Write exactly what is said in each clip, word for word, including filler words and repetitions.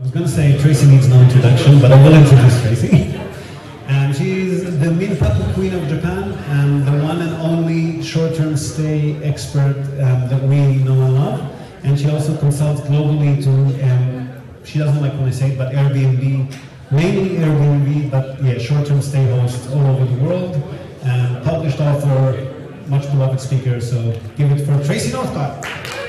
was going to say Tracy needs no introduction, but I will introduce Tracy. Um, she's the Minpaku Queen of Japan, and the one and only short-term stay expert um, that we know and love. And she also consults globally to, um, she doesn't like when I say it, but Airbnb, mainly Airbnb, but yeah, short-term stay hosts all over the world. Um, published author, much beloved speaker, so give it for Tracy Northcott.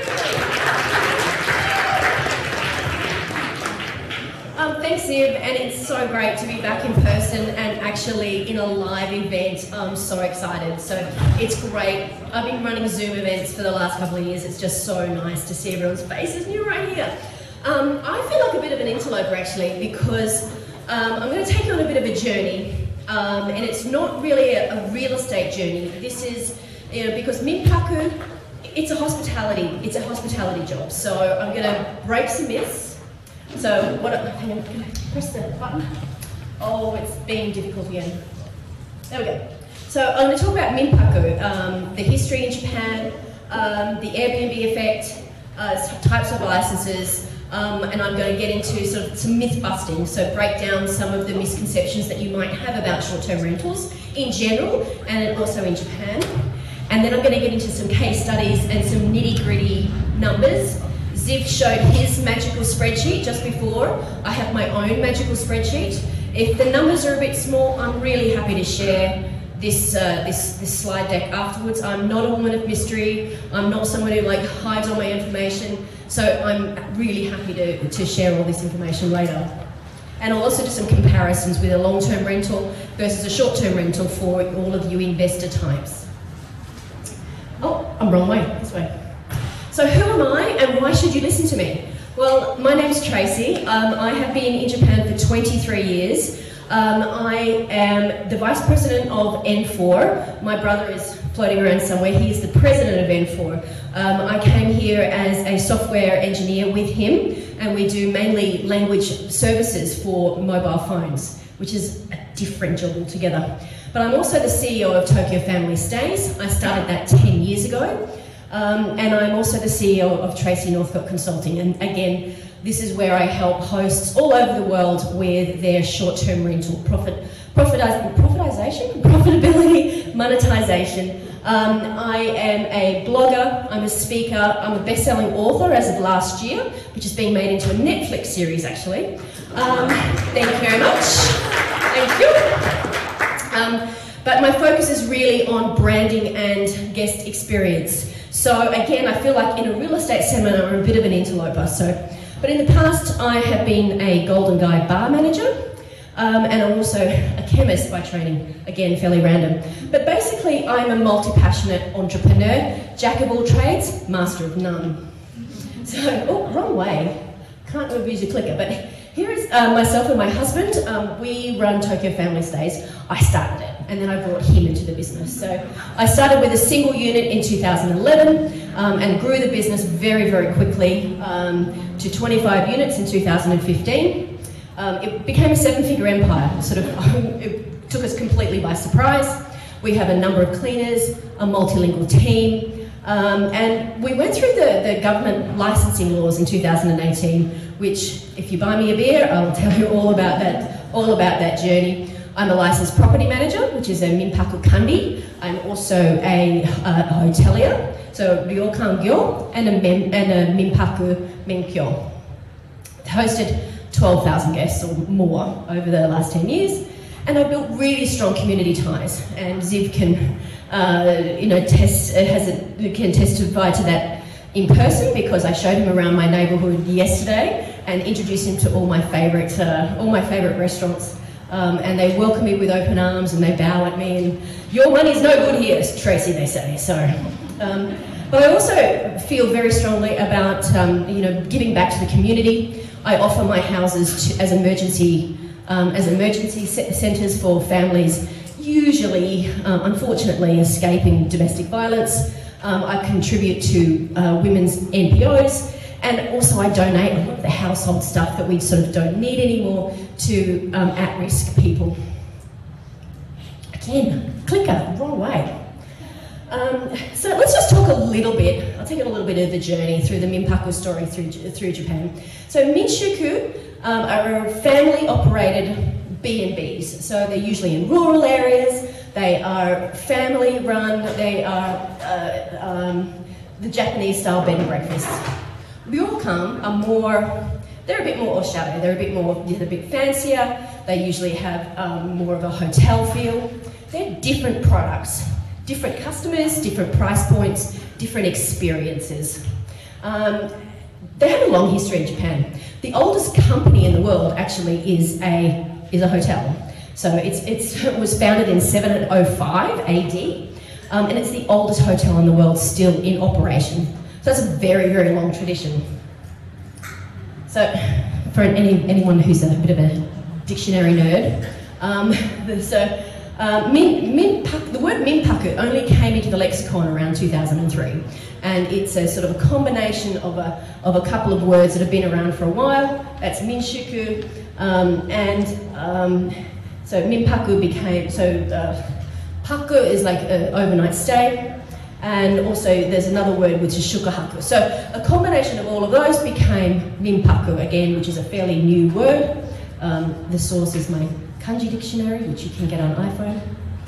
Um, thanks, Zib, and it's so great to be back in person and actually in a live event. I'm so excited. So it's great. I've been running Zoom events for the last couple of years. It's just so nice to see everyone's faces, and you're right here. Um, I feel like a bit of an interloper actually, because um, I'm going to take you on a bit of a journey, um, and it's not really a, a real estate journey. This is, you know, because Minpaku, it's a hospitality, it's a hospitality job. So I'm going to break some myths. So what? Hang on, can I press the button? Oh, it's being difficult again. There we go. So I'm going to talk about Minpaku, um, the history in Japan, um, the Airbnb effect, uh, types of licenses, um, and I'm going to get into sort of some myth busting. So break down some of the misconceptions that you might have about short-term rentals in general, and also in Japan. And then I'm going to get into some case studies and some nitty-gritty numbers. Ziv showed his magical spreadsheet just before. I have my own magical spreadsheet. If the numbers are a bit small, I'm really happy to share this, uh, this, this slide deck afterwards. I'm not a woman of mystery. I'm not someone who like hides all my information. So I'm really happy to, to share all this information later. And I'll also do some comparisons with a long-term rental versus a short-term rental for all of you investor types. Oh, I'm wrong way, this way. So who am I and why should you listen to me? Well, my name's Tracy. Um, I have been in Japan for twenty-three years. Um, I am the Vice President of N four. My brother is floating around somewhere. He's the President of N four. Um, I came here as a software engineer with him, and we do mainly language services for mobile phones, which is a different job altogether. But I'm also the C E O of Tokyo Family Stays. I started that ten years ago. Um, and I'm also the C E O of Tracy Northcott Consulting, and again, this is where I help hosts all over the world with their short-term rental profit, profitiz profitization, profitability, monetization. Um, I am a blogger, I'm a speaker, I'm a best-selling author as of last year, which is being made into a Netflix series actually. Um, thank you very much. Thank you. Um, but my focus is really on branding and guest experience. So again, I feel like in a real estate seminar, I'm a bit of an interloper. So, but in the past, I have been a Golden Guy bar manager, um, and I'm also a chemist by training. Again, fairly random. But basically, I'm a multi-passionate entrepreneur, jack of all trades, master of none. So, oh, wrong way. Can't abuse your clicker. But here is uh, myself and my husband. Um, we run Tokyo Family Stays. I started it, and then I brought him into the business. So I started with a single unit in two thousand eleven um, and grew the business very, very quickly um, to twenty-five units in two thousand fifteen. Um, it became a seven-figure empire. Sort of, it took us completely by surprise. We have a number of cleaners, a multilingual team, um, and we went through the, the government licensing laws in two thousand eighteen, which, if you buy me a beer, I'll tell you all about that, all about that journey. I'm a licensed property manager, which is a Minpaku Kandi. I'm also a, uh, a hotelier, so Ryokan Gyo, and a, mem and a Minpaku Menkyo. Hosted twelve thousand guests or more over the last ten years, and I built really strong community ties. And Ziv can, uh, you know, test has a, can testify to that in person, because I showed him around my neighbourhood yesterday and introduced him to all my favourite, uh, all my favourite restaurants. Um, and they welcome me with open arms and they bow at me, and your money's no good here, Tracy, they say. So, um, but I also feel very strongly about um, you know, giving back to the community. I offer my houses to, as emergency um, as emergency centres for families, usually, um, unfortunately, escaping domestic violence. Um, I contribute to uh, women's N P Os. And also I donate a lot of the household stuff that we sort of don't need anymore to um, at-risk people. Again, clicker, wrong way. Um, so let's just talk a little bit, I'll take a little bit of the journey through the Minpaku story through, through Japan. So Minshuku um, are family-operated B and Bs. So they're usually in rural areas, they are family-run, they are uh, um, the Japanese-style bed and breakfasts. Ryokan are more, they're a bit more shadow, they're a bit more, they're a bit fancier, they usually have um, more of a hotel feel. They're different products, different customers, different price points, different experiences. Um, they have a long history in Japan. The oldest company in the world actually is a, is a hotel. So it's, it's, it was founded in seven oh five A D, um, and it's the oldest hotel in the world still in operation. So that's a very, very long tradition. So for any, anyone who's a bit of a dictionary nerd, um, so um, min, minpaku, the word minpaku only came into the lexicon around two thousand three, and it's a sort of a combination of a, of a couple of words that have been around for a while. That's minshuku, um, and um, so minpaku became, so uh, paku is like an overnight stay, and also there's another word which is shukahaku. So a combination of all of those became minpaku again, which is a fairly new word. Um, the source is my kanji dictionary, which you can get on iPhone.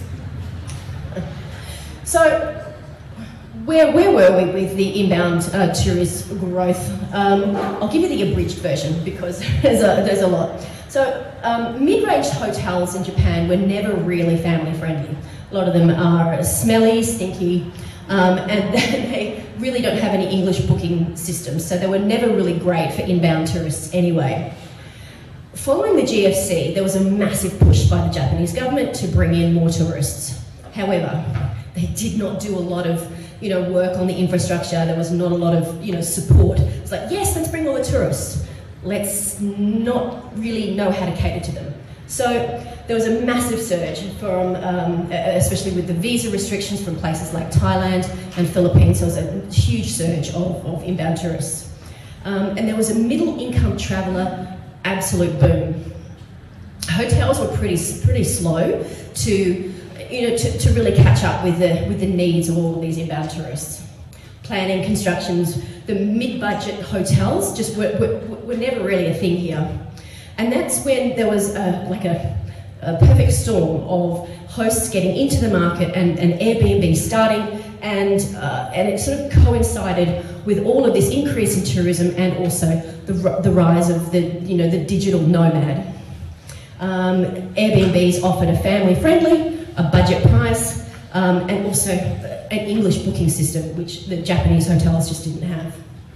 So where, where were we with the inbound uh, tourist growth? Um, I'll give you the abridged version because there's a, there's a lot. So um, mid-range hotels in Japan were never really family friendly. A lot of them are smelly, stinky, um, and they really don't have any English booking systems, so they were never really great for inbound tourists anyway. Following the G F C, there was a massive push by the Japanese government to bring in more tourists. However, they did not do a lot of, you know, work on the infrastructure. There was not a lot of, you know, support. It's like, yes, let's bring all the tourists. Let's not really know how to cater to them. So there was a massive surge from, um, especially with the visa restrictions from places like Thailand and Philippines. There was a huge surge of, of inbound tourists. Um, and there was a middle income traveller absolute boom. Hotels were pretty pretty slow to, you know, to, to really catch up with the with the needs of all of these inbound tourists. Planning, constructions, the mid-budget hotels just were, were, were never really a thing here. And that's when there was a, like a, a perfect storm of hosts getting into the market and, and Airbnb starting, and, uh, and it sort of coincided with all of this increase in tourism and also the, the rise of the, you know, the digital nomad. Um, Airbnbs offered a family-friendly, a budget price, um, and also an English booking system, which the Japanese hotels just didn't have.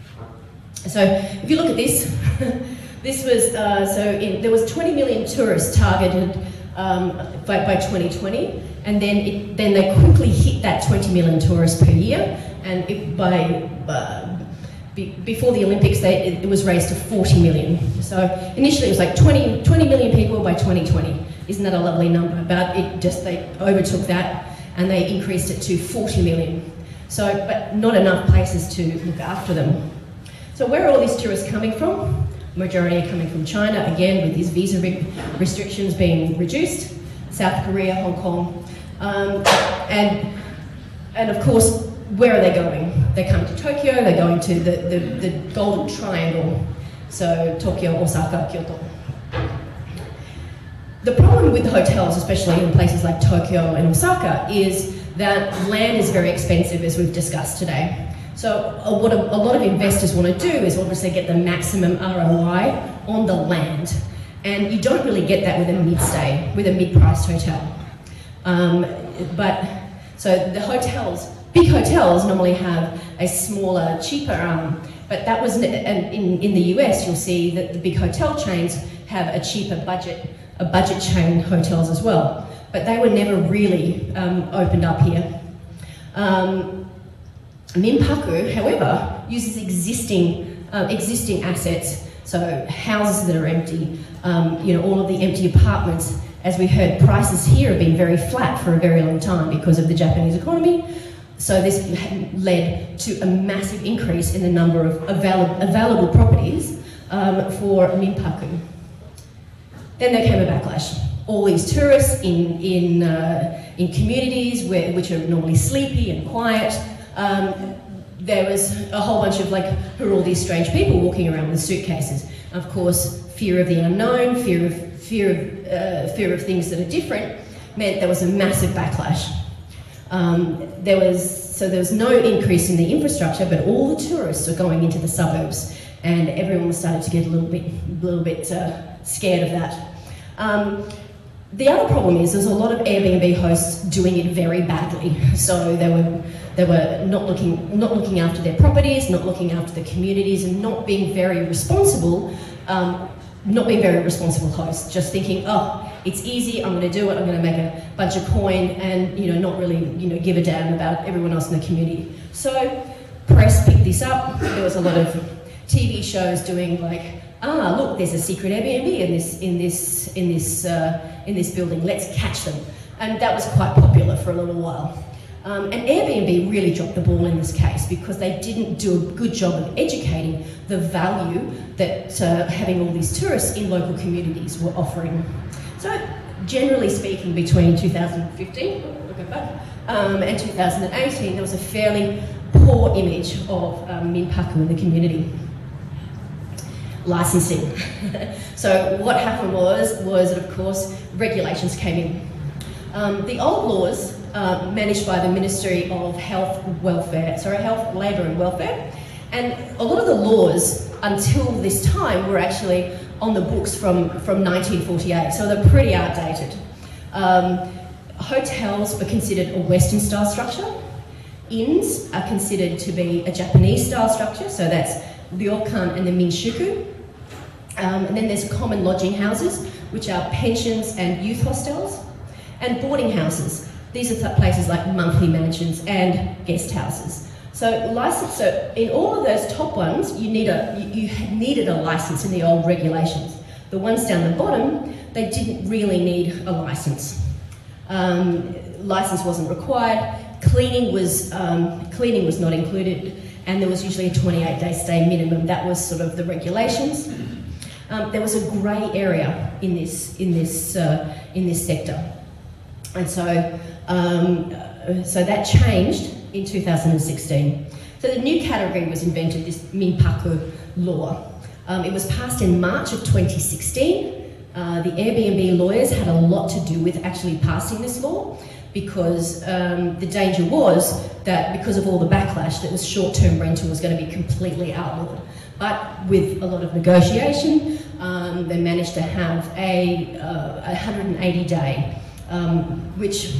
So if you look at this, this was, uh, so in, there was twenty million tourists targeted um, by, by twenty twenty, and then, it, then they quickly hit that twenty million tourists per year, and it, by, uh, be, before the Olympics, they, it, it was raised to forty million. So initially it was like twenty, twenty million people by twenty twenty. Isn't that a lovely number? But it just, they overtook that and they increased it to forty million. So, but not enough places to look after them. So where are all these tourists coming from? Majority are coming from China, again, with these visa re restrictions being reduced, South Korea, Hong Kong, um, and, and of course, where are they going? They're coming to Tokyo, they're going to the, the, the Golden Triangle, so Tokyo, Osaka, Kyoto. The problem with the hotels, especially in places like Tokyo and Osaka, is that land is very expensive, as we've discussed today. So uh, what a, a lot of investors want to do is obviously get the maximum R O I on the land. And you don't really get that with a mid-stay, with a mid-priced hotel. Um, but, so the hotels, big hotels normally have a smaller, cheaper arm, but that was, and in, in the U S you'll see that the big hotel chains have a cheaper budget, a budget chain hotels as well. But they were never really um, opened up here. Um, Minpaku, however, uses existing, uh, existing assets, so houses that are empty, um, you know, all of the empty apartments. As we heard, prices here have been very flat for a very long time because of the Japanese economy. So this led to a massive increase in the number of avail available properties um, for Minpaku. Then there came a backlash. All these tourists in, in, uh, in communities where, which are normally sleepy and quiet, Um, there was a whole bunch of like, who are all these strange people walking around with suitcases? Of course, fear of the unknown, fear of fear of uh, fear of things that are different, meant there was a massive backlash. Um, there was so there was no increase in the infrastructure, but all the tourists are going into the suburbs, and everyone was starting to get a little bit, a little bit uh, scared of that. Um, the other problem is there's a lot of Airbnb hosts doing it very badly. So they were they were not looking not looking after their properties, not looking after the communities, and not being very responsible. Um, not being very responsible hosts, just thinking, oh, it's easy, I'm going to do it, I'm going to make a bunch of coin, and you know, not really, you know, give a damn about everyone else in the community. So, press picked this up. There was a lot of T V shows doing like, ah, look, there's a secret Airbnb in this, in this, in this, uh, in this building. Let's catch them, and that was quite popular for a little while. Um, and Airbnb really dropped the ball in this case because they didn't do a good job of educating the value that uh, having all these tourists in local communities were offering. So, generally speaking, between two thousand fifteen, oh, look at that, um, and two thousand eighteen, there was a fairly poor image of um, Minpaku in the community. Licensing. So, what happened was, was that of course regulations came in. Um, the old laws, uh, managed by the Ministry of Health, Welfare, sorry, Health, Labour and Welfare, and a lot of the laws until this time were actually on the books from, from nineteen forty-eight, so they're pretty outdated. Um, hotels are considered a Western style structure. Inns are considered to be a Japanese style structure, so that's ryokan and the minshuku. Um, and then there's common lodging houses, which are pensions and youth hostels. And boarding houses. These are places like monthly mansions and guest houses. So license. So in all of those top ones, you need a you, you needed a license in the old regulations. The ones down the bottom, they didn't really need a license. Um, license wasn't required. Cleaning was um, cleaning was not included, and there was usually a twenty-eight day stay minimum. That was sort of the regulations. Um, there was a grey area in this in this uh, in this sector. And so, um, so that changed in two thousand sixteen. So the new category was invented, this Minpaku law. Um, it was passed in March of twenty sixteen. Uh, the Airbnb lawyers had a lot to do with actually passing this law because um, the danger was that because of all the backlash, that was short-term rental was going to be completely outlawed. But with a lot of negotiation, um, they managed to have a uh, one hundred eighty day. Um, which,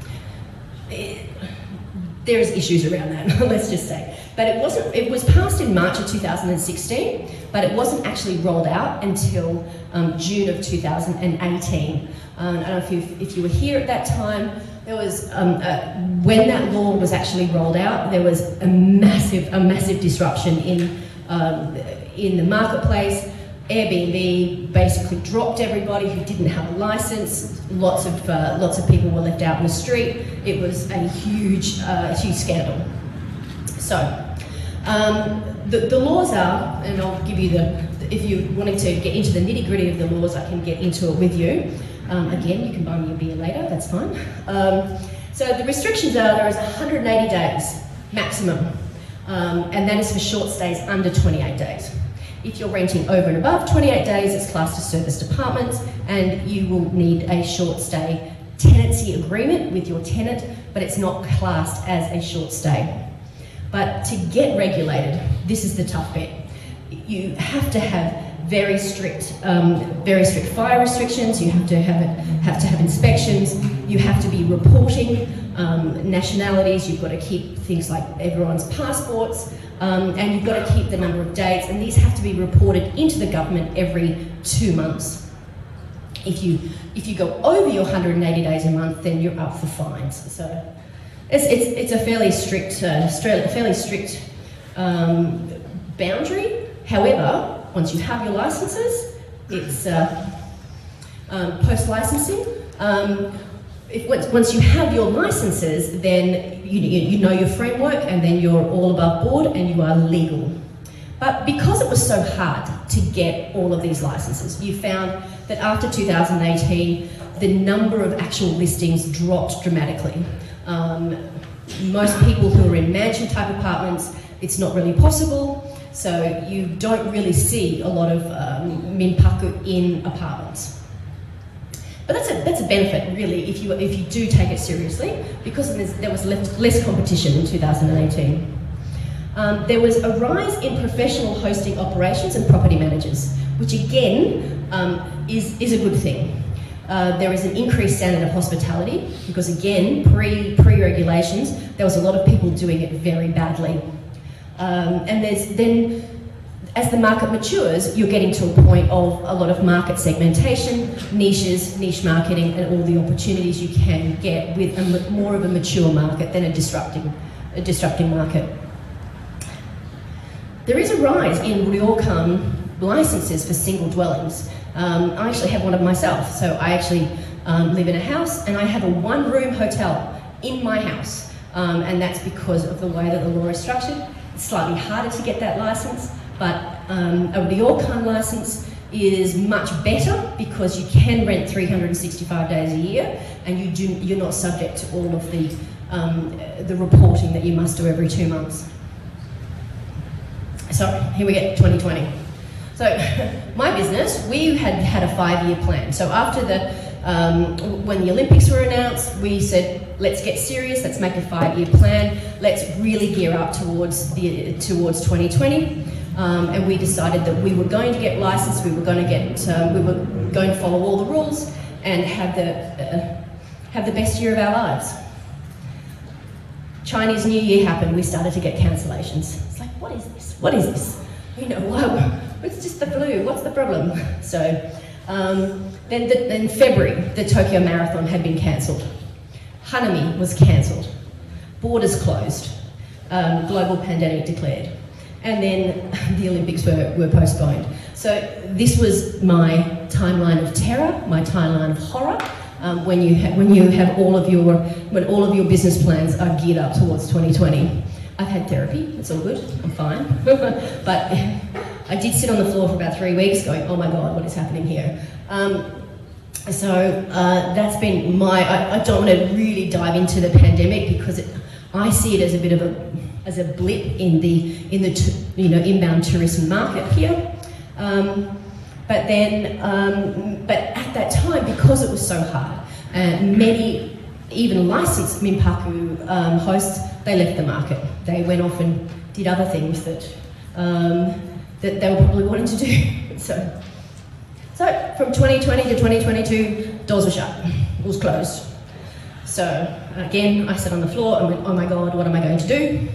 it, there's issues around that, let's just say. But it wasn't, it was passed in March of two thousand sixteen, but it wasn't actually rolled out until um, June of two thousand eighteen. Um, I don't know if you, if you were here at that time, there was, um, uh, when that law was actually rolled out, there was a massive, a massive disruption in, um, in the marketplace. Airbnb basically dropped everybody who didn't have a license. Lots of uh, lots of people were left out in the street. It was a huge, uh, huge scandal. So, um, the, the laws are, and I'll give you the. If you're wanting to get into the nitty gritty of the laws, I can get into it with you. Um, again, you can buy me a beer later. That's fine. Um, so the restrictions are there is one hundred eighty days maximum, um, and that is for short stays under twenty-eight days. If you're renting over and above twenty-eight days, it's classed as serviced apartments, and you will need a short stay tenancy agreement with your tenant, but it's not classed as a short stay. But to get regulated, this is the tough bit. You have to have very strict, um, very strict fire restrictions. You have to have it, have to have inspections. You have to be reporting um, nationalities. You've got to keep things like everyone's passports. Um, and you've got to keep the number of dates, and these have to be reported into the government every two months. If you if you go over your one hundred eighty days a month, then you're up for fines. So it's it's, it's a fairly strict uh, fairly strict um, boundary. However, once you have your licenses, it's uh, um, post licensing. Um, If once, once you have your licenses, then you, you, you know your framework, and then you're all above board and you are legal. But because it was so hard to get all of these licenses, you found that after two thousand eighteen, the number of actual listings dropped dramatically. Um, most people who are in mansion type apartments, it's not really possible, so you don't really see a lot of um, minpaku in apartments. But that's a, that's a benefit, really, if you, if you do take it seriously, because there was less, less competition in two thousand eighteen. Um, there was a rise in professional hosting operations and property managers, which again um, is, is a good thing. Uh, there is an increased standard of hospitality, because again, pre, pre-regulations, there was a lot of people doing it very badly. Um, and there's then, as the market matures, you're getting to a point of a lot of market segmentation, niches, niche marketing, and all the opportunities you can get with a, more of a mature market than a disrupting, a disrupting market. There is a rise in ryokan licenses for single dwellings. Um, I actually have one of myself, so I actually um, live in a house and I have a one-room hotel in my house, um, and that's because of the way that the law is structured. It's slightly harder to get that license, but um, a ryokan license is much better because you can rent three hundred sixty-five days a year, and you do, you're not subject to all of the, um, the reporting that you must do every two months. So here we get twenty twenty. So my business, we had had a five-year plan. So after the, um, when the Olympics were announced, we said, let's get serious, let's make a five-year plan, let's really gear up towards, the, towards twenty twenty. Um, and we decided that we were going to get licensed, we were going to get, um, we were going to follow all the rules and have the, uh, have the best year of our lives. Chinese New Year happened, we started to get cancellations. It's like, what is this? What is this? You know, well, it's just the flu, what's the problem? So, um, then the, in February, the Tokyo Marathon had been cancelled. Hanami was cancelled. Borders closed. Um, global pandemic declared. And then the Olympics were, were postponed. So this was my timeline of terror, my timeline of horror, um, when, you when you have all of your, when all of your business plans are geared up towards twenty twenty. I've had therapy, it's all good, I'm fine. But I did sit on the floor for about three weeks going, oh my God, what is happening here? Um, so uh, that's been my, I, I don't want to really dive into the pandemic because it, I see it as a bit of a, as a blip in the, in the t you know, inbound tourism market here. Um, but then, um, but at that time, because it was so hard, uh, many even licensed minpaku um, hosts, they left the market. They went off and did other things that, um, that they were probably wanting to do. so, so from twenty twenty to twenty twenty-two, doors were shut, it was closed. So again, I sat on the floor and went, oh my God, what am I going to do?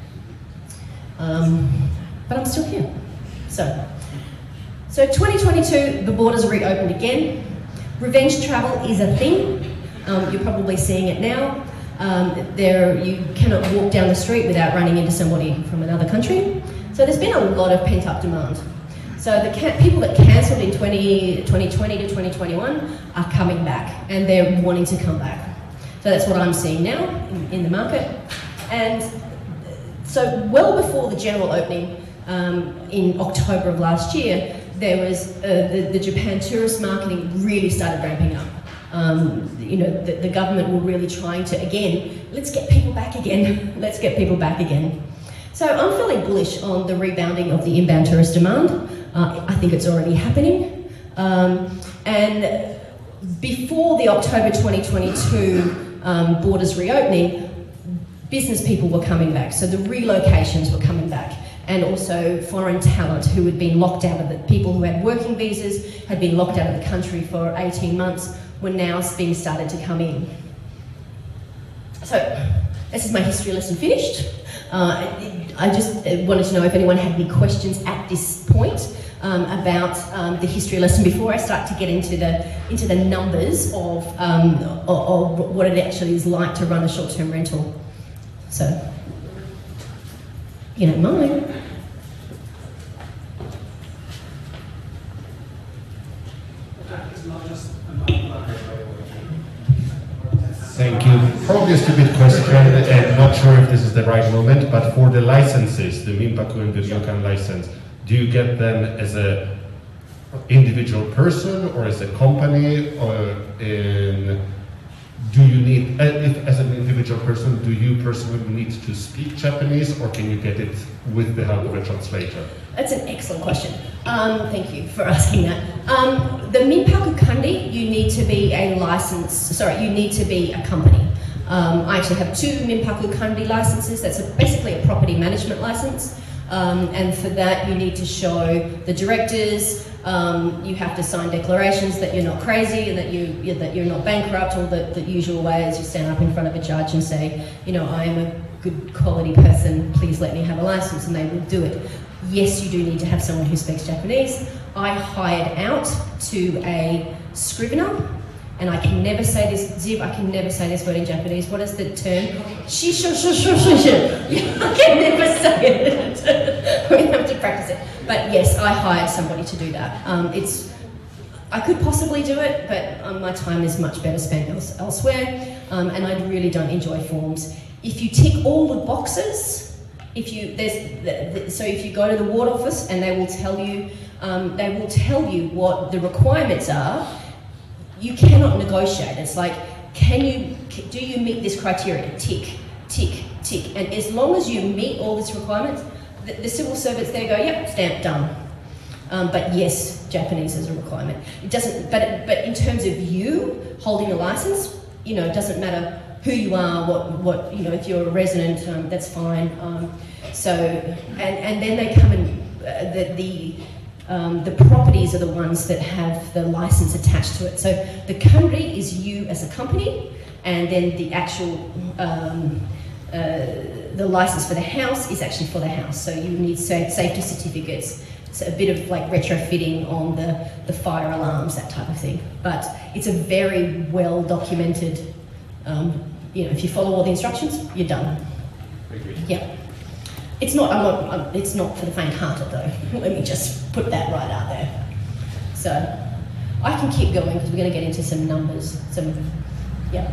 Um, but I'm still here. So, so twenty twenty-two, the borders reopened again. Revenge travel is a thing. Um, you're probably seeing it now. Um, there, you cannot walk down the street without running into somebody from another country. So there's been a lot of pent-up demand. So the people that cancelled in twenty twenty to twenty twenty-one are coming back, and they're wanting to come back. So that's what I'm seeing now in, in the market. And so well before the general opening um, in October of last year, there was uh, the, the Japan tourist marketing really started ramping up. Um, you know, the, the government were really trying to, again, let's get people back again, let's get people back again. So I'm feeling bullish on the rebounding of the inbound tourist demand. Uh, I think it's already happening. Um, and before the October twenty twenty-two um, borders reopening, business people were coming back, so the relocations were coming back. And also foreign talent who had been locked out of the, people who had working visas, had been locked out of the country for eighteen months, were now being started to come in. So, this is my history lesson finished. Uh, I just wanted to know if anyone had any questions at this point um, about um, the history lesson before I start to get into the, into the numbers of, um, of, of what it actually is like to run a short-term rental. So, you don't mind. Thank you. Probably a stupid question, and not sure if this is the right moment, but for the licenses, the minpaku and the ryokan license, do you get them as a individual person or as a company, or in do you need, uh, if as an individual person, do you personally need to speak Japanese, or can you get it with the help of a translator? That's an excellent question. Um, thank you for asking that. Um, the Minpaku Kandi, you need to be a license, sorry, you need to be a company. Um, I actually have two Minpaku Kandi licenses. That's a, basically a property management license. Um, and for that, you need to show the directors, um, you have to sign declarations that you're not crazy and that, you, that you're not bankrupt, or the, the usual ways you stand up in front of a judge and say, you know, I am a good quality person, please let me have a license, and they will do it. Yes, you do need to have someone who speaks Japanese. I hired out to a scrivener, and I can never say this, Ziv, I can never say this word in Japanese. What is the term? Shisho, shisho, shisho. I can never say it. We have to practice it. But yes, I hired somebody to do that. Um, it's, I could possibly do it, but um, my time is much better spent else, elsewhere, um, and I really don't enjoy forms. If you tick all the boxes, if you, there's, the, the, so if you go to the ward office and they will tell you, um, they will tell you what the requirements are, you cannot negotiate. It's like, can you, do you meet this criteria? Tick, tick, tick. And as long as you meet all these requirements, the, the civil servants there go, yep, stamp, done. Um, but yes, Japanese is a requirement. It doesn't, but, it, but in terms of you holding a license, you know, it doesn't matter who you are, what, what you know, if you're a resident, um, that's fine. Um, so, and, and then they come and, uh, the, the Um, the properties are the ones that have the license attached to it. So the country is you as a company, and then the actual, um, uh, the license for the house is actually for the house. So you need safety certificates, so a bit of like retrofitting on the, the fire alarms, that type of thing. But it's a very well documented, um, you know, if you follow all the instructions, you're done. Yeah. It's not, I'm not, I'm, it's not for the faint-hearted though. Let me just put that right out there. So, I can keep going because we're going to get into some numbers, some, yeah.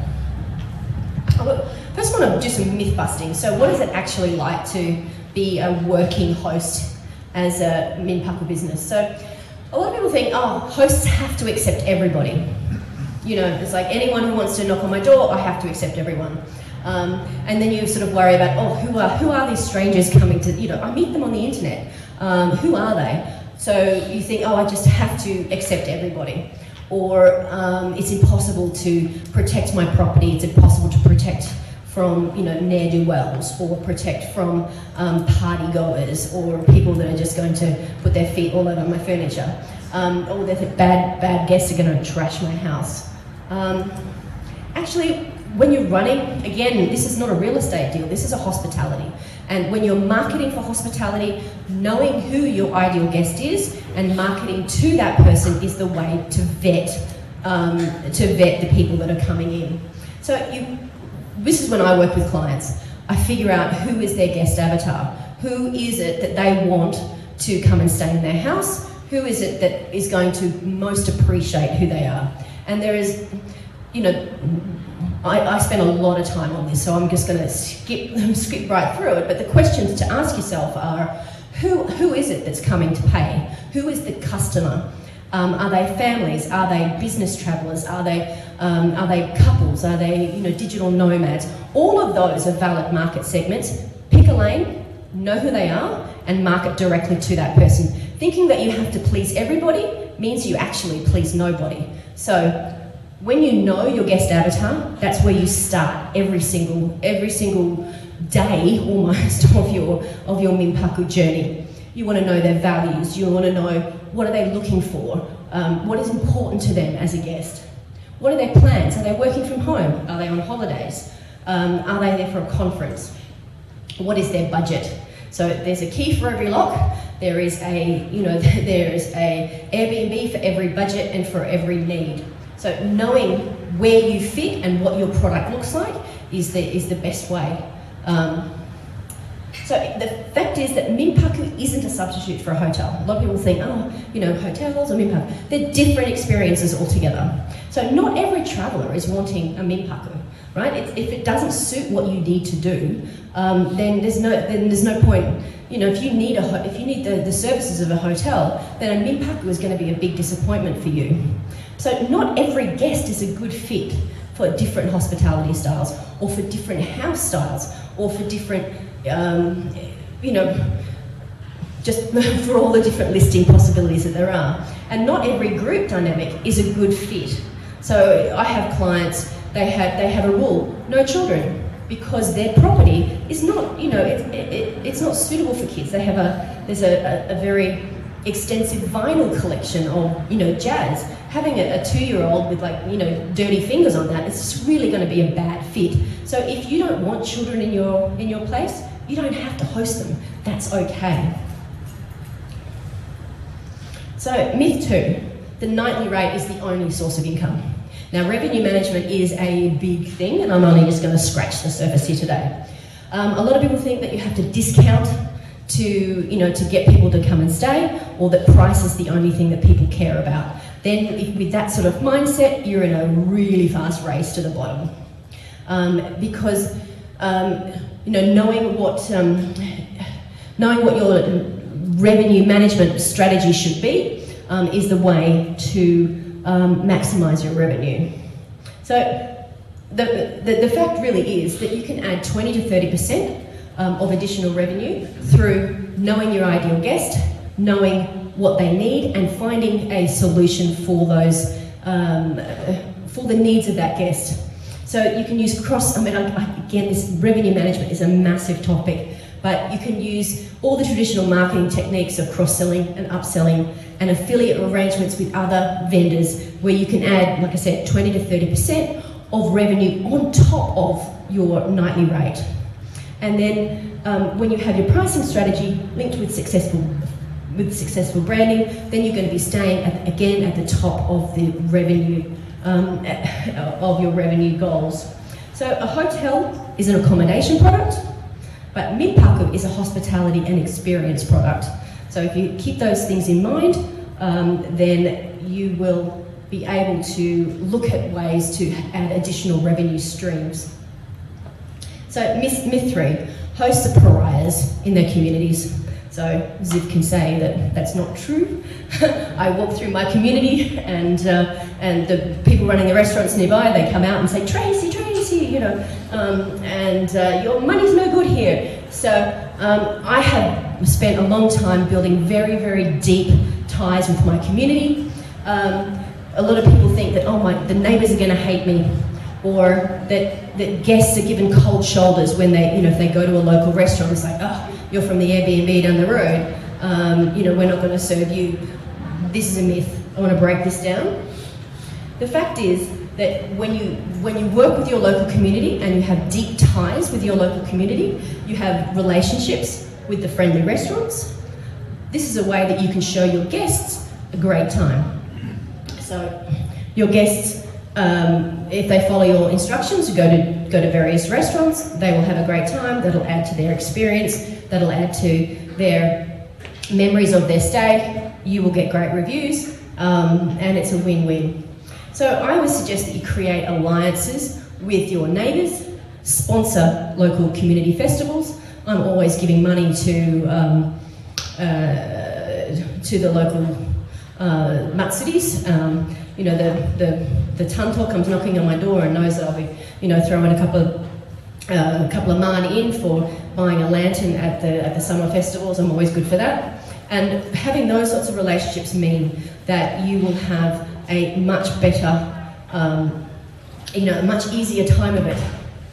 I first want to do some myth busting. So what is it actually like to be a working host as a Minpaku business? So, a lot of people think, oh, hosts have to accept everybody. You know, it's like anyone who wants to knock on my door, I have to accept everyone. Um, and then you sort of worry about, oh, who are who are these strangers coming to, you know, I meet them on the internet. Um, who are they? So you think, oh, I just have to accept everybody. Or um, it's impossible to protect my property, it's impossible to protect from, you know, ne'er-do-wells, or protect from um, party goers, or people that are just going to put their feet all over my furniture. Um, or that bad, bad guests are going to trash my house. Um, actually, when you're running, again, this is not a real estate deal, this is a hospitality. And when you're marketing for hospitality, knowing who your ideal guest is and marketing to that person is the way to vet, um, to vet the people that are coming in. So you, this is when I work with clients. I figure out who is their guest avatar. Who is it that they want to come and stay in their house? Who is it that is going to most appreciate who they are? And there is, you know, I, I spend a lot of time on this, so I'm just going to skip skip right through it. But the questions to ask yourself are, who who is it that's coming to pay? Who is the customer? Um, are they families? Are they business travellers? Are they um, are they couples? Are they, you know, digital nomads? All of those are valid market segments. Pick a lane, know who they are, and market directly to that person. Thinking that you have to please everybody means you actually please nobody. So, when you know your guest avatar, that's where you start every single every single day almost of your of your Minpaku journey. You want to know their values. You want to know what are they looking for, um, what is important to them as a guest. What are their plans? Are they working from home? Are they on holidays? Um, are they there for a conference? What is their budget? So there's a key for every lock. There is a you know there is a Airbnb for every budget and for every need. So knowing where you fit and what your product looks like is the, is the best way. Um, so the fact is that Minpaku isn't a substitute for a hotel. A lot of people think, oh, you know, hotels or Minpaku. They're different experiences altogether. So not every traveller is wanting a Minpaku, right? It, if it doesn't suit what you need to do, um, then there's no then there's no point. You know, if you need a if you need the, the services of a hotel, then a Minpaku is going to be a big disappointment for you. So not every guest is a good fit for different hospitality styles, or for different house styles, or for different, um, you know, just for all the different listing possibilities that there are. And not every group dynamic is a good fit. So I have clients, they have, they have a rule, no children, because their property is not, you know, it, it, it's not suitable for kids. They have a, there's a, a, a very extensive vinyl collection of, you know, jazz. Having a, a two-year-old with, like, you know, dirty fingers on that, it's just really going to be a bad fit. So if you don't want children in your, in your place, you don't have to host them. That's okay. So myth two, the nightly rate is the only source of income. Now, revenue management is a big thing, and I'm only just going to scratch the surface here today. Um, a lot of people think that you have to discount to, you know, to get people to come and stay, or that price is the only thing that people care about. Then, if, with that sort of mindset, you're in a really fast race to the bottom, um, because um, you know, knowing what um, knowing what your revenue management strategy should be um, is the way to Um, maximise your revenue. So the, the, the fact really is that you can add twenty to thirty percent um, of additional revenue through knowing your ideal guest, knowing what they need, and finding a solution for those, um, for the needs of that guest. So you can use cross, I mean, I, again, this revenue management is a massive topic, but you can use all the traditional marketing techniques of cross-selling and upselling and affiliate arrangements with other vendors, where you can add, like I said, twenty to thirty percent of revenue on top of your nightly rate. And then um, when you have your pricing strategy linked with successful, with successful branding, then you're going to be staying, at, again, at the top of the revenue, um, of your revenue goals. So a hotel is an accommodation product, but Minpaku is a hospitality and experience product. So if you keep those things in mind, um, then you will be able to look at ways to add additional revenue streams. So myth, myth three, hosts are pariahs in their communities. So Ziv can say that that's not true. I walk through my community, and uh, and the people running the restaurants nearby, they come out and say, Tracy, Tracy, you know, um, and uh, your money's no good here. So um, I have spent a long time building very, very deep ties with my community. Um, a lot of people think that, oh my, the neighbours are going to hate me, or that, that guests are given cold shoulders when they, you know, if they go to a local restaurant. It's like, oh, you're from the Airbnb down the road, um, you know, we're not going to serve you. This is a myth. I want to break this down. The fact is that when you, when you work with your local community and you have deep ties with your local community, you have relationships with the friendly restaurants, this is a way that you can show your guests a great time. So your guests, um, if they follow your instructions, go to, go to various restaurants, they will have a great time. That'll add to their experience, that'll add to their memories of their stay. You will get great reviews, um, and it's a win-win. So I would suggest that you create alliances with your neighbours, sponsor local community festivals. I'm always giving money to um, uh, to the local uh, matsuris. Um, you know, the the the tanto comes knocking on my door and knows that I'll be, you know, throwing a couple of uh, a couple of man in for buying a lantern at the at the summer festivals. I'm always good for that. And having those sorts of relationships mean that you will have a much better, um, you know, a much easier time of it.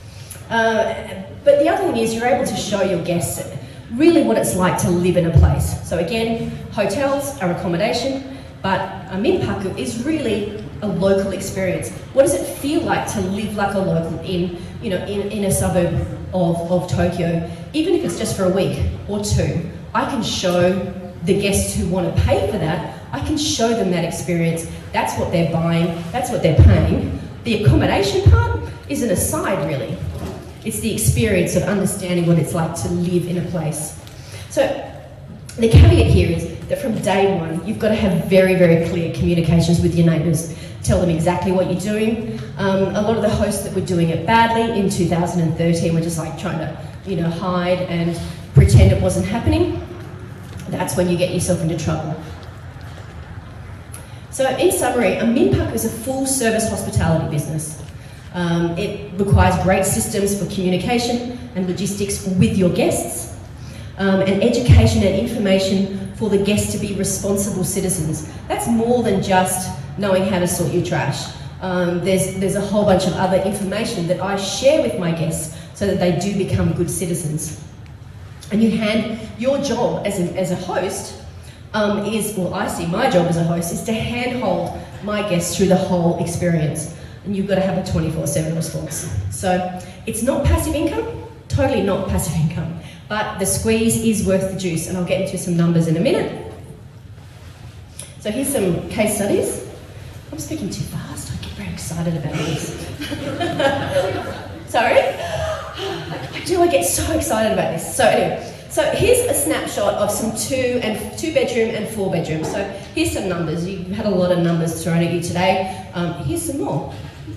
Uh, but the other thing is you're able to show your guests really what it's like to live in a place. So again, hotels are accommodation, but a Minpaku is really a local experience. What does it feel like to live like a local in, you know, in, in a suburb of, of Tokyo? Even if it's just for a week or two, I can show the guests who want to pay for that, I can show them that experience. That's what they're buying, that's what they're paying. The accommodation part is an aside, really. It's the experience of understanding what it's like to live in a place. So the caveat here is that from day one, you've got to have very, very clear communications with your neighbours. Tell them exactly what you're doing. Um, a lot of the hosts that were doing it badly in two thousand thirteen were just like trying to, you know, hide and pretend it wasn't happening. That's when you get yourself into trouble. So in summary, a Minpaku is a full-service hospitality business. Um, it requires great systems for communication and logistics with your guests, um, and education and information for the guests to be responsible citizens. That's more than just knowing how to sort your trash. Um, there's, there's a whole bunch of other information that I share with my guests so that they do become good citizens. And you hand, your job as a, as a host um, is, well, I see my job as a host is to handhold my guests through the whole experience. And you've got to have a twenty-four seven response. So it's not passive income, totally not passive income, but the squeeze is worth the juice, and I'll get into some numbers in a minute. So here's some case studies. I'm speaking too fast, I get very excited about this. Sorry? I do, I get so excited about this. So anyway, so here's a snapshot of some two and two bedroom and four bedroom. So here's some numbers. You've had a lot of numbers thrown at you today. Um, here's some more.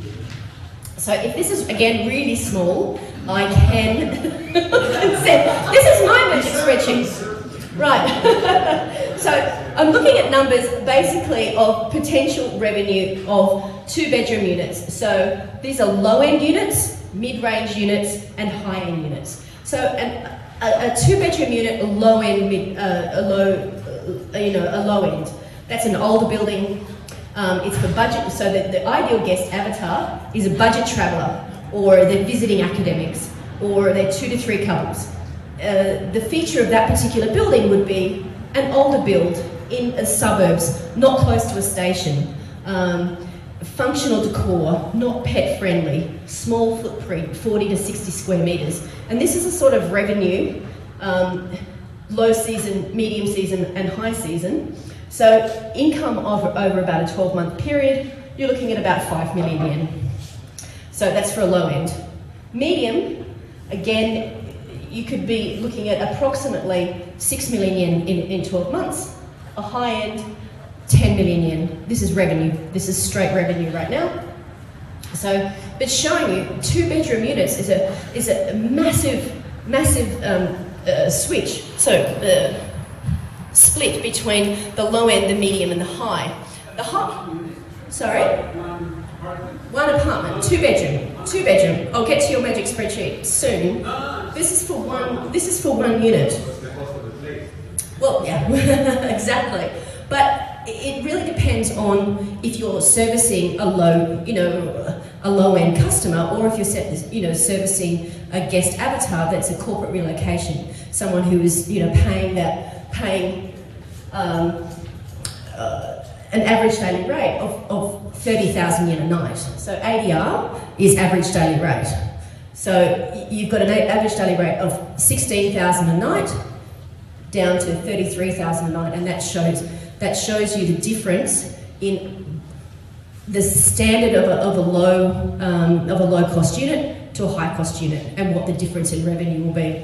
So if this is, again, really small, I can, this is my magic spreadsheet. Right, so I'm looking at numbers basically of potential revenue of two bedroom units. So these are low end units, mid-range units, and high end units. So an, a, a two bedroom unit, a low end, mid, uh, a low, uh, you know, a low end. That's an older building. Um, it's for budget, so that the ideal guest avatar is a budget traveller, or they're visiting academics, or they're two to three couples. Uh, the feature of that particular building would be an older build in a suburbs, not close to a station. Um, functional decor, not pet friendly, small footprint, forty to sixty square metres. And this is a sort of revenue, um, low season, medium season and high season. So income over, over about a twelve month period, you're looking at about five million yen. So that's for a low end. Medium, again, you could be looking at approximately six million yen in, in twelve months. A high end, ten million yen. This is revenue. This is straight revenue right now. So, but showing you two bedroom units is a, is a massive, massive um, uh, switch. So, uh, split between the low end, the medium, and the high. The high, sorry? One apartment, two bedroom, two bedroom. I'll get to your magic spreadsheet soon. This is for one, this is for one unit. Well, yeah, exactly. But it really depends on if you're servicing a low, you know, a low-end customer, or if you're, you know, servicing a guest avatar that's a corporate relocation, someone who is, you know, paying that, paying um, uh, an average daily rate of, of thirty thousand yen a night. So A D R is average daily rate. So you've got an average daily rate of sixteen thousand a night down to thirty-three thousand a night, and that shows that shows you the difference in the standard of a, of a low um, of a low cost unit to a high cost unit, and what the difference in revenue will be.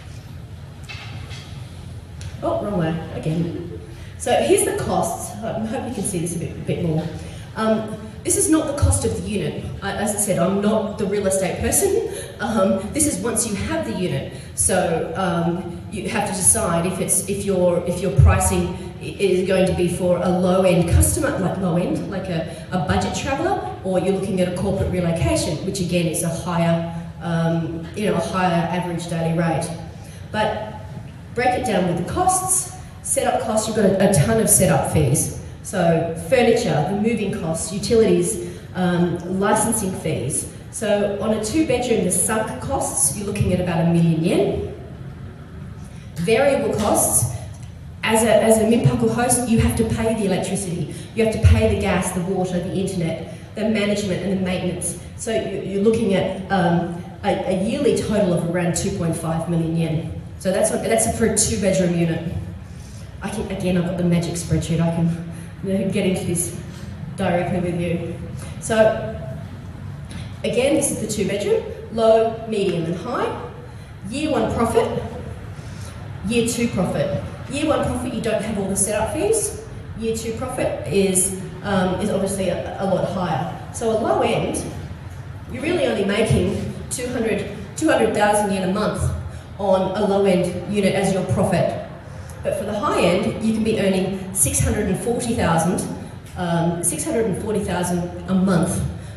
Oh, wrong way again. So here's the costs. I hope you can see this a bit, a bit more. Um, this is not the cost of the unit. I, as I said, I'm not the real estate person. Um, this is once you have the unit. So um, you have to decide if it's if your if your pricing is going to be for a low-end customer, like low-end, like a, a budget traveller, or you're looking at a corporate relocation, which again is a higher, um, you know, a higher average daily rate. But break it down with the costs. Setup costs, you've got a, a ton of setup fees. So furniture, the moving costs, utilities, um, licensing fees. So on a two-bedroom, the sunk costs, you're looking at about a million yen. Variable costs, as a, as a Minpaku host, you have to pay the electricity, you have to pay the gas, the water, the internet, the management and the maintenance. So you're looking at um, a, a yearly total of around two point five million yen. So that's what, that's for a two-bedroom unit. I can, again, I've got the magic spreadsheet, I can you know, get into this directly with you. So, again, this is the two-bedroom, low, medium and high. Year one profit, year two profit. Year one profit, you don't have all the setup fees. Year two profit is, um, is obviously a, a lot higher. So a low end, you're really only making two hundred thousand yen a month on a low end unit as your profit. But for the high end, you can be earning six hundred forty thousand um, six hundred forty thousand a month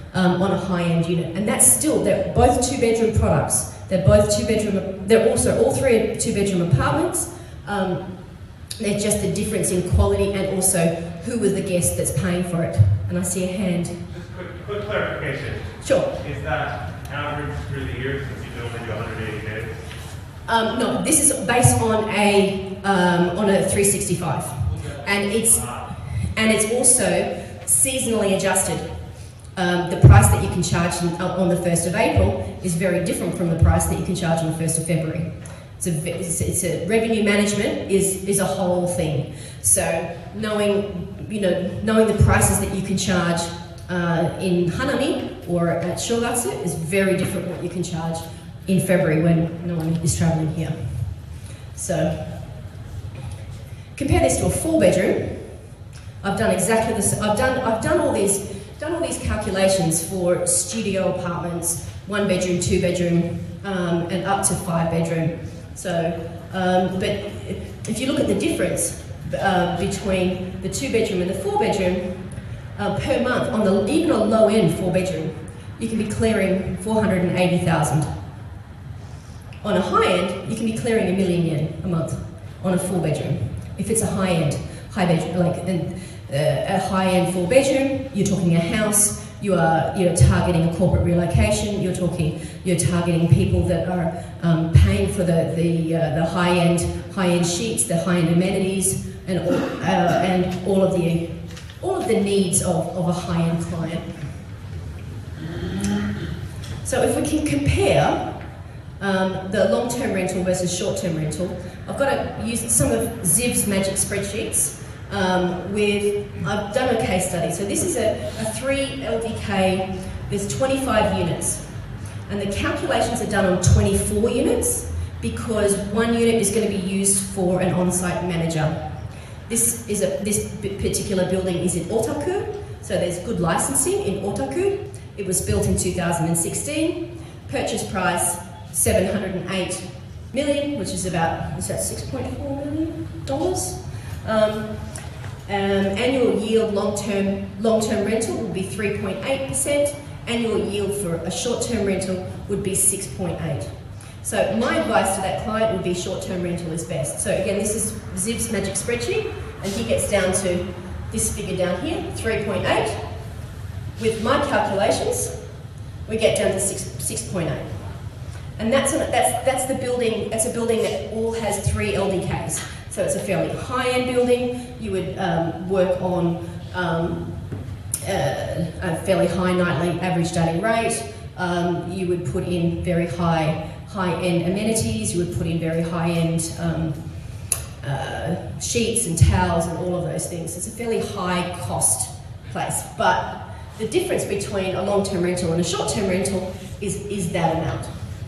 um, on a high-end unit. And that's still, they're both two-bedroom products. They're both two-bedroom, they're also, all three are two-bedroom apartments. Um, they're just the difference in quality and also who was the guest that's paying for it. And I see a hand. Just quick, quick clarification. Sure. Is that average through the year since you don't do one hundred eighty days? Um, no, this is based on a um, on a three sixty-five, and it's and it's also seasonally adjusted. Um, the price that you can charge on the first of April is very different from the price that you can charge on the first of February. It's a, it's, it's a revenue management is is a whole thing. So knowing you know knowing the prices that you can charge uh, in Hanami or at Shogatsu is very different what you can charge in February when no one is travelling here. So compare this to a four bedroom. I've done exactly this. I've done I've done all these done all these calculations for studio apartments, one bedroom, two bedroom, um, and up to five bedroom. So, um, but if you look at the difference uh, between the two bedroom and the four bedroom uh, per month on the even a low end four bedroom, you can be clearing four hundred and eighty thousand. On a high end, you can be clearing a million yen a month on a four bedroom. If it's a high end, high bedroom, like an, uh, a high end four bedroom, you're talking a house. You are you're targeting a corporate relocation. You're talking you're targeting people that are um, paying for the the uh, the high end high end sheets, the high end amenities, and all, uh, and all of the all of the needs of, of a high end client. So if we can compare. Um, the long-term rental versus short-term rental. I've got to use some of Ziv's magic spreadsheets um, with, I've done a case study. So this is a, a three L D K, there's twenty-five units. And the calculations are done on twenty-four units because one unit is going to be used for an on-site manager. This, is a, this particular building is in Otaku, so there's good licensing in Otaku. It was built in two thousand sixteen, purchase price seven hundred and eight million, which is about, is that six point four million dollars? Um, um, annual yield long-term long-term rental would be three point eight percent. Annual yield for a short-term rental would be six point eight. So my advice to that client would be short-term rental is best. So again, this is Ziv's magic spreadsheet, and he gets down to this figure down here, three point eight. With my calculations, we get down to six point eight. And that's, a, that's, that's the building, that's a building that all has three L D Ks. So it's a fairly high-end building. You would um, work on um, uh, a fairly high nightly average daily rate. Um, you would put in very high, high-end amenities. You would put in very high-end um, uh, sheets and towels and all of those things. It's a fairly high-cost place. But the difference between a long-term rental and a short-term rental is, is that amount.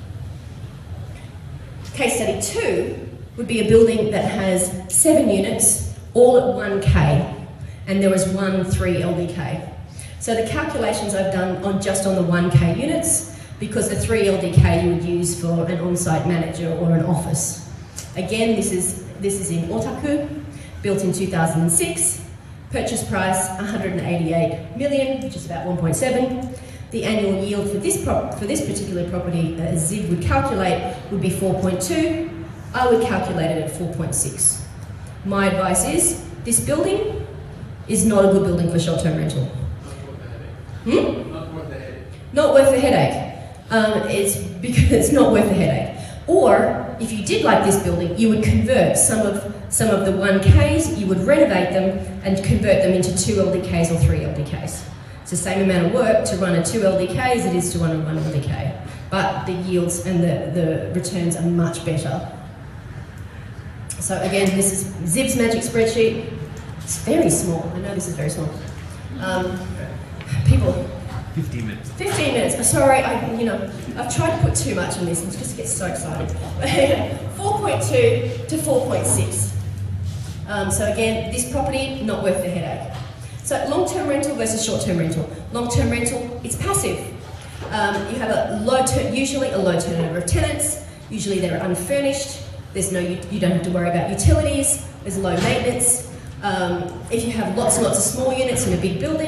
Case study two would be a building that has seven units, all at one K, and there was one three L D K. So the calculations I've done on just on the one K units, because the three L D K you would use for an on-site manager or an office. Again, this is, this is in Otaku, built in two thousand six, purchase price one hundred and eighty-eight million, which is about one point seven. The annual yield for this, prop for this particular property, as Ziv would calculate, would be four point two. I would calculate it at four point six. My advice is, this building is not a good building for short-term rental. Hmm? Not worth the headache. Not worth the headache. Um, it's because it's not worth the headache. Or, if you did like this building, you would convert some of, some of the one Ks, you would renovate them and convert them into two L D Ks or three L D Ks. It's the same amount of work to run a two L D K as it is to run a one L D K. But the yields and the, the returns are much better. So again, this is Ziv's magic spreadsheet. It's very small. I know this is very small. Um, people. fifteen minutes. fifteen minutes. Oh, sorry, I, you know, I've tried to put too much on this and just get so excited. four point two to four point six. Um, so again, this property, not worth the headache. So long-term rental versus short-term rental. Long-term rental, it's passive. Um, you have a low, usually a low turnover of tenants. Usually they're unfurnished. There's no, you, you don't have to worry about utilities. There's low maintenance. Um, if you have lots and lots of small units in a big building,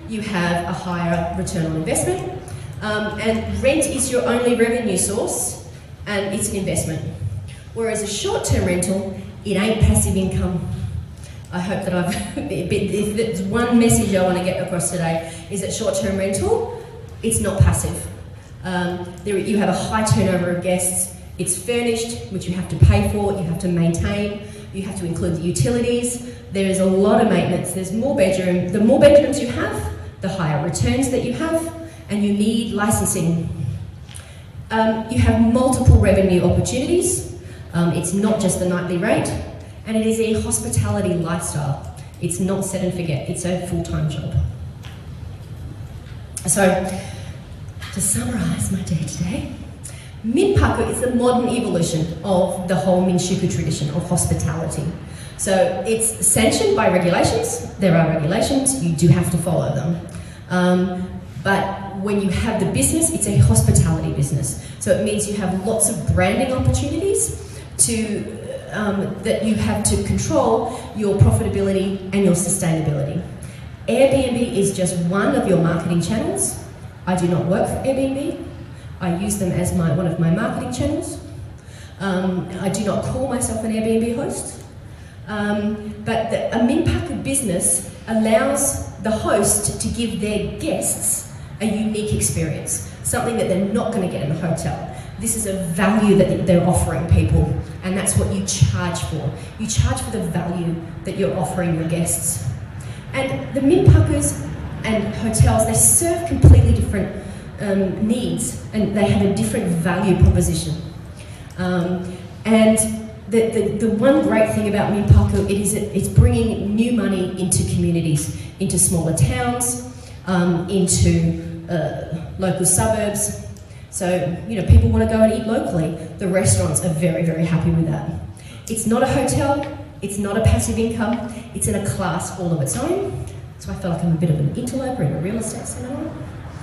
you have a higher return on investment. Um, and rent is your only revenue source, and it's an investment. Whereas a short-term rental, it ain't passive income. I hope that I've, if there's one message I want to get across today, is that short-term rental, it's not passive. Um, there, you have a high turnover of guests, it's furnished, which you have to pay for, you have to maintain, you have to include the utilities, there is a lot of maintenance, there's more bedrooms, the more bedrooms you have, the higher returns that you have, and you need licensing. Um, you have multiple revenue opportunities. Um, it's not just the nightly rate, and it is a hospitality lifestyle. It's not set and forget, it's a full-time job. So, to summarise my day today, Minpaku is the modern evolution of the whole Minshuku tradition of hospitality. So it's sanctioned by regulations. There are regulations, you do have to follow them. Um, but when you have the business, it's a hospitality business. So it means you have lots of branding opportunities to, um, that you have to control your profitability and your sustainability. Airbnb is just one of your marketing channels. I do not work for Airbnb. I use them as my, one of my marketing channels. Um, I do not call myself an Airbnb host. Um, but the, a Minpaku business allows the host to give their guests a unique experience, something that they're not going to get in the hotel. This is a value that they're offering people, and that's what you charge for. You charge for the value that you're offering your guests. And the Minpakus and hotels, they serve completely different um, needs, and they have a different value proposition. Um, and the, the, the one great thing about Minpaku, it is it, it's bringing new money into communities, into smaller towns, um, into uh, local suburbs. So, you know, people want to go and eat locally. The restaurants are very, very happy with that. It's not a hotel, it's not a passive income, it's in a class all of its own. So I feel like I'm a bit of an interloper in a real estate seminar.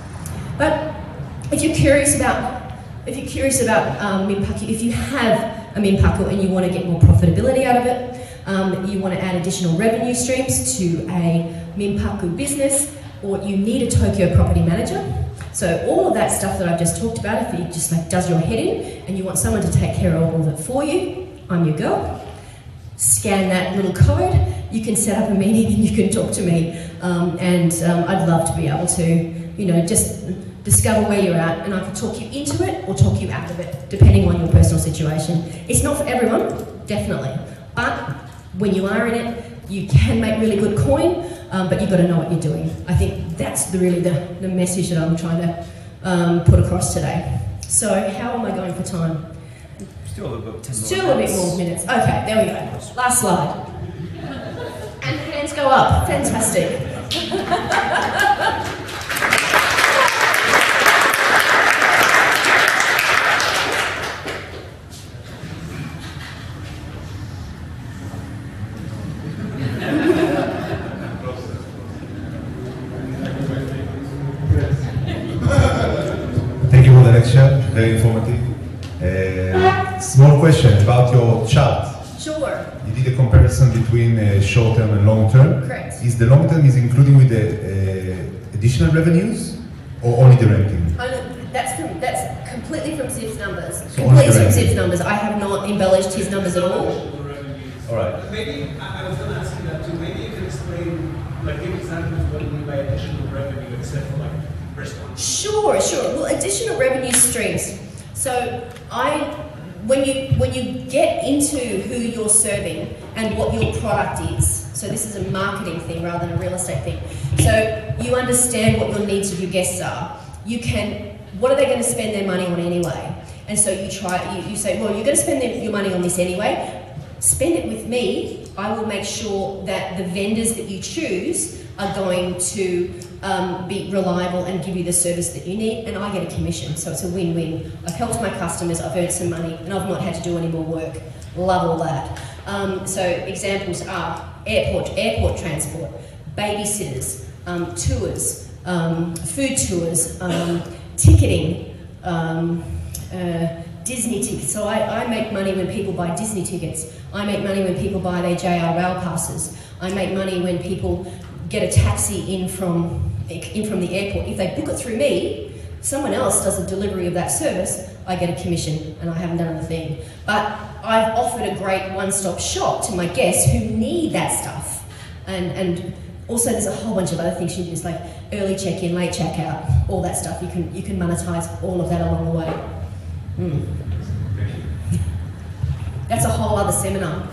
But if you're curious about, if you're curious about um, Minpaku, if you have a Minpaku and you want to get more profitability out of it, um, you want to add additional revenue streams to a Minpaku business, or you need a Tokyo property manager. So all of that stuff that I've just talked about, if it just like does your head in and you want someone to take care of all of it for you, I'm your girl. Scan that little code, you can set up a meeting and you can talk to me. Um, and um, I'd love to be able to, you know, just discover where you're at, and I can talk you into it or talk you out of it, depending on your personal situation. It's not for everyone, definitely. But when you are in it, you can make really good coin, um, but you've got to know what you're doing. I think that's the, really the, the message that I'm trying to um, put across today. So how am I going for time? Still a little bit. Still a bit more minutes. Okay, there we go. Last slide. And hands go up. Fantastic. Thank you for the lecture, very informative. Uh, small question about your chart. Sure. You did a comparison between uh, short term and long term. Correct. Is the long term is including with the uh, additional revenues or only the renting? Oh, no, that's from, that's completely from Ziv's numbers. So only completely the from revenue. Ziv's numbers. I have not embellished his numbers at all. All right. Maybe, I I was going to ask you that too, maybe you can explain, like give examples of what you mean by additional revenue except for like restaurants. Sure, sure. Well, additional revenue streams. So I, when you when you get into who you're serving and what your product is, so this is a marketing thing rather than a real estate thing. So you understand what your needs of your guests are. You can, what are they going to spend their money on anyway? And so you try, you, you say, well, you're going to spend their, your money on this anyway. Spend it with me. I will make sure that the vendors that you choose are going to um, be reliable and give you the service that you need, and I get a commission, so it's a win-win. I've helped my customers, I've earned some money, and I've not had to do any more work. Love all that. Um, so examples are airport, airport transport, babysitters, um, tours, um, food tours, um, ticketing, um, uh, Disney tickets. So I, I make money when people buy Disney tickets. I make money when people buy their J R rail passes. I make money when people get a taxi in from in from the airport. If they book it through me, someone else does the delivery of that service, I get a commission, and I haven't done a thing. But I've offered a great one-stop shop to my guests who need that stuff. And, and also there's a whole bunch of other things you can do, it's like early check-in, late check-out, all that stuff. You can, you can monetize all of that along the way. Mm. That's a whole other seminar.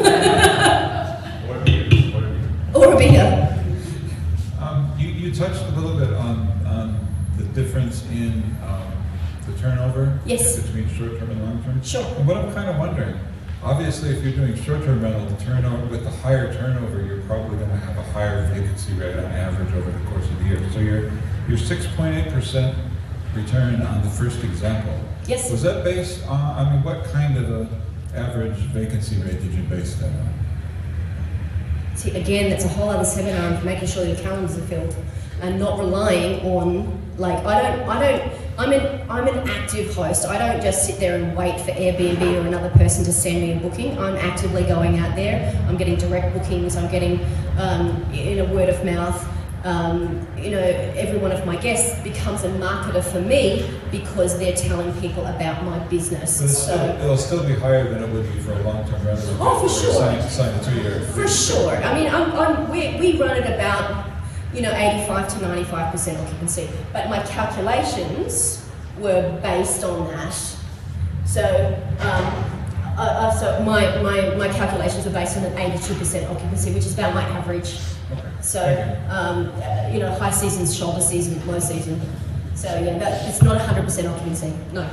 Or a beer. Um, you, you touched a little bit on, on the difference in um, the turnover Yes. between short-term and long-term. Sure. And what I'm kind of wondering, obviously if you're doing short-term rental, the turnover, with the higher turnover, you're probably going to have a higher vacancy rate on average over the course of the year. So your your six point eight percent return on the first example, Yes. was that based on, I mean, what kind of a average vacancy rate did you base that on? See, again, that's a whole other seminar of making sure your calendars are filled and not relying on, like, I don't, I don't, I'm an, I'm an active host. I don't just sit there and wait for Airbnb or another person to send me a booking. I'm actively going out there. I'm getting direct bookings. I'm getting, um, you know, word of mouth. Um, you know, every one of my guests becomes a marketer for me because they're telling people about my business. But it's So. still, it'll still be higher than it would be for a long-term rental. Oh, for if you sure. Sign, sign a two-year. For sure. I mean, I'm, I'm, we, we run at about, you know, eighty-five to ninety-five percent occupancy, but my calculations were based on that. So, um, uh, uh, so my, my, my calculations are based on an eighty-two percent occupancy, which is about my average. Okay. So, um, uh, you know, high season's shoulder season, low season. So, yeah, that, it's not one hundred percent occupancy, no.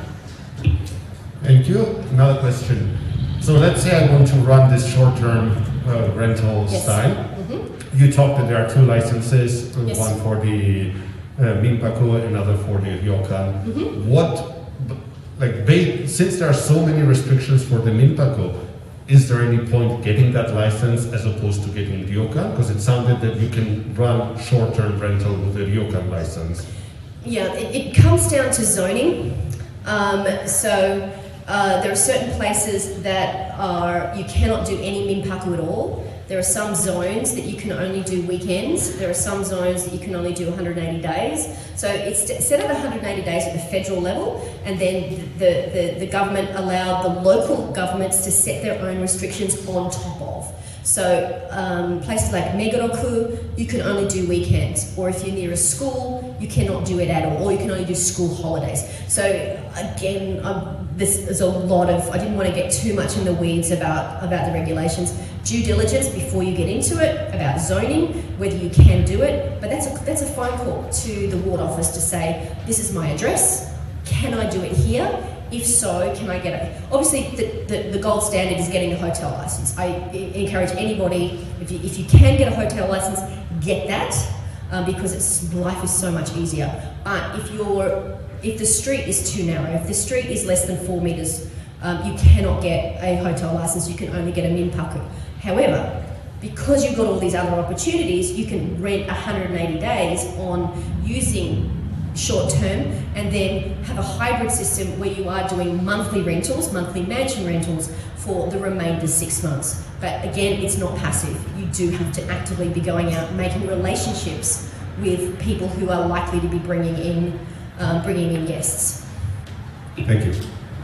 Thank you. Another question. So let's say I want to run this short-term uh, rental Yes. style. Mhm. You talked that there are two licenses, uh, Yes. one for the uh, Minpaku, another for the ryokan. Mhm. What, b- like, ba- since there are so many restrictions for the Minpaku, is there any point getting that license as opposed to getting ryokan? Because it sounded that you can run short-term rental with a ryokan license. Yeah, it, it comes down to zoning. Um, so uh, there are certain places that are, you cannot do any minpaku at all. There are some zones that you can only do weekends. There are some zones that you can only do one hundred eighty days. So it's set at one hundred eighty days at the federal level, and then the, the, the government allowed the local governments to set their own restrictions on top of. So um, places like Megoroku, you can only do weekends, or if you're near a school, you cannot do it at all, or you can only do school holidays. So again, um, this is a lot of, I didn't want to get too much in the weeds about, about the regulations. Due diligence before you get into it, about zoning, whether you can do it, but that's a, that's a phone call to the ward office to say, this is my address, can I do it here? If so, can I get it? Obviously, the, the, the gold standard is getting a hotel license. I encourage anybody, if you, if you can get a hotel license, get that, um, because it's, life is so much easier. But if you're, if the street is too narrow, if the street is less than four meters, um, you cannot get a hotel license, you can only get a minpaku. However, because you've got all these other opportunities, you can rent one hundred eighty days on using short term, and then have a hybrid system where you are doing monthly rentals, monthly mansion rentals for the remainder six months. But again, it's not passive. You do have to actively be going out, making relationships with people who are likely to be bringing in, um, bringing in guests. Thank you.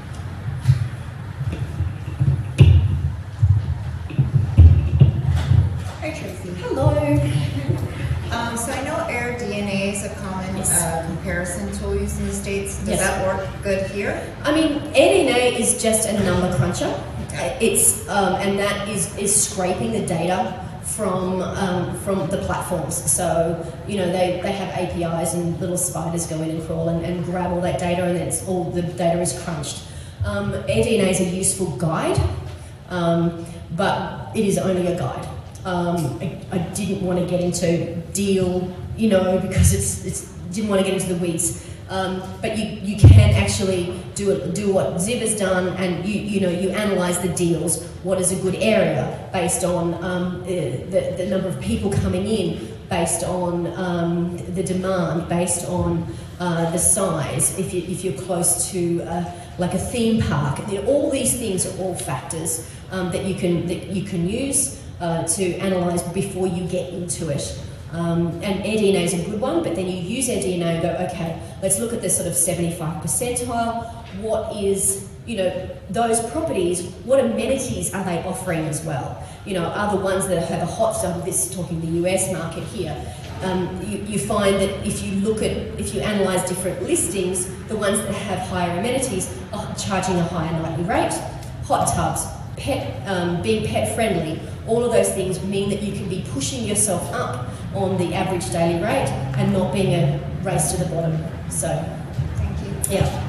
Hi Tracy. Hello. Um, so I know AirDNA is a common Yes. uh, comparison tool used in the States. Does Yes. that work good here? I mean, AirDNA is just a number cruncher. It's um, and that is is scraping the data from um, from the platforms. So you know they, they have A P Is and little spiders go in and crawl and, and grab all that data, and then it's all the data is crunched. Um, AirDNA is a useful guide, um, but it is only a guide. Um, I, I didn't want to get into deal, you know, because it's it's didn't want to get into the weeds. Um, but you, you can actually do it, do what Zib has done, and you you know you analyse the deals. What is a good area based on um, the the number of people coming in, based on um, the demand, based on uh, the size. If you if you're close to uh, like a theme park, you know, all these things are all factors um, that you can that you can use uh, to analyse before you get into it. Um, and AirDNA is a good one, but then you use AirDNA and go, okay, let's look at the sort of seventy-five percentile. What is, you know, those properties, what amenities are they offering as well? You know, are the ones that have a hot zone, this is talking the U S market here, um, you, you find that if you look at, if you analyse different listings, the ones that have higher amenities are charging a higher nightly rate. Hot tubs, pet, um, being pet friendly, all of those things mean that you can be pushing yourself up on the average daily rate and not being a race to the bottom. So, Thank you. yeah.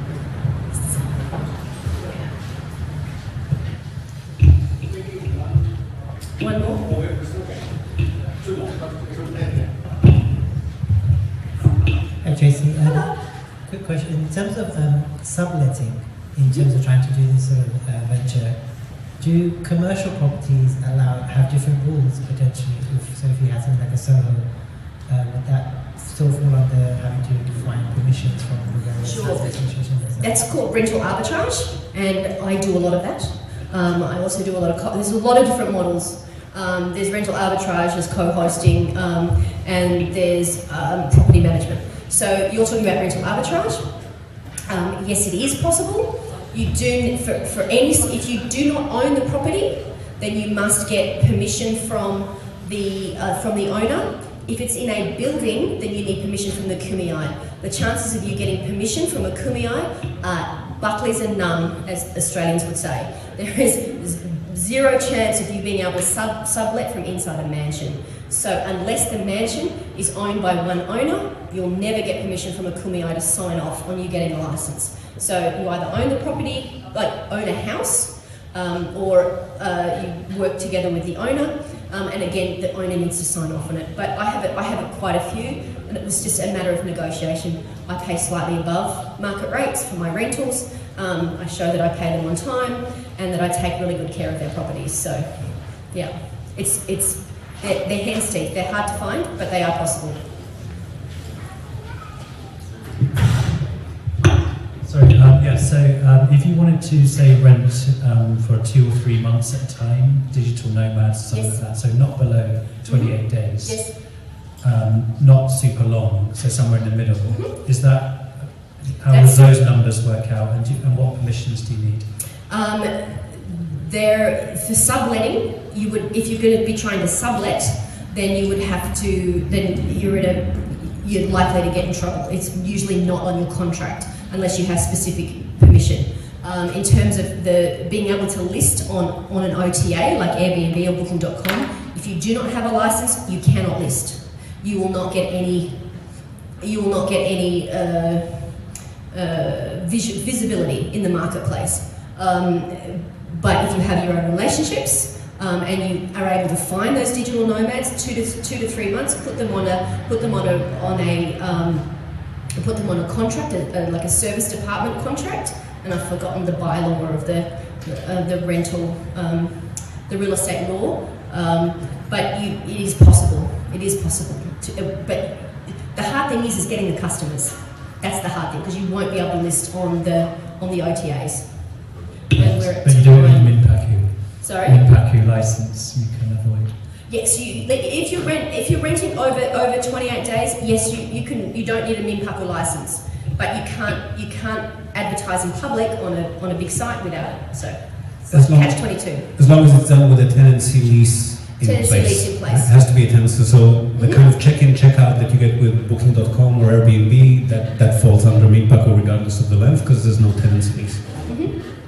One more? Hi Tracy, um, quick question. In terms of um, subletting, in terms of trying to do this sort of uh, venture, do commercial properties allow have different rules potentially? If, so if you had something like a Soho, uh, would that still fall under having to find permissions from the various Sure. associations? That's called rental arbitrage, and I do a lot of that. Um, I also do a lot of, co there's a lot of different models. Um, there's rental arbitrage, there's co-hosting, um, and there's um, property management. So you're talking about rental arbitrage. Um, yes, it is possible. You do, for, for any, if you do not own the property, then you must get permission from the, uh, from the owner. If it's in a building, then you need permission from the Kumeyaay. The chances of you getting permission from a Kumeyaay are Buckley's and none, as Australians would say. There is zero chance of you being able to sub sublet from inside a mansion. So unless the mansion is owned by one owner, you'll never get permission from a Kumeyaay to sign off on you getting a license. So you either own the property, like own a house, um, or uh, you work together with the owner, um, and again, the owner needs to sign off on it. But I have, it, I have it quite a few, and it was just a matter of negotiation. I pay slightly above market rates for my rentals. Um, I show that I pay them on time, and that I take really good care of their properties. So, yeah, it's, it's, they're, they're hen's teeth. They're hard to find, but they are possible. Sorry, um, yeah, so um, if you wanted to, say, rent um, for two or three months at a time, digital nomads, something Yes. like that, so not below twenty-eight days, Yes. um, not super long, so somewhere in the middle, Mhm. is that, how That's- would those numbers work out, and, do, and what permissions do you need? Um, there, for subletting, you would, if you're going to be trying to sublet, then you would have to, then you're in a, you're likely to get in trouble. It's usually not on your contract unless you have specific permission. Um, in terms of the being able to list on, on an O T A like Airbnb or Booking dot com, if you do not have a license, you cannot list. You will not get any. You will not get any uh, uh, vis visibility in the marketplace. Um, but if you have your own relationships um, and you are able to find those digital nomads, two to two to three months, put them on a put them on a on a um, put them on a contract, a, a, like a service department contract. And I've forgotten the bylaw of the uh, the rental, um, the real estate law. Um, but you, it is possible. It is possible. To, uh, but the hard thing is is getting the customers. That's the hard thing because you won't be able to list on the on the O T As. And we're at But you don't time. need Minpaku. Sorry. Minpaku license you can avoid. Yes, you like if you rent if you're renting over over twenty-eight days, yes, you, you can you don't need a Minpaku license, but you can't you can't advertise in public on a on a big site without it. So As long, catch twenty-two. as long as it's done with a tenancy lease in Tenancy place. lease in place. It has to be a tenancy. So the kind of check-in, check-out that you get with Booking dot com or Airbnb, that, that falls under Minpaku regardless of the length because there's no tenancy lease. Mm-hmm.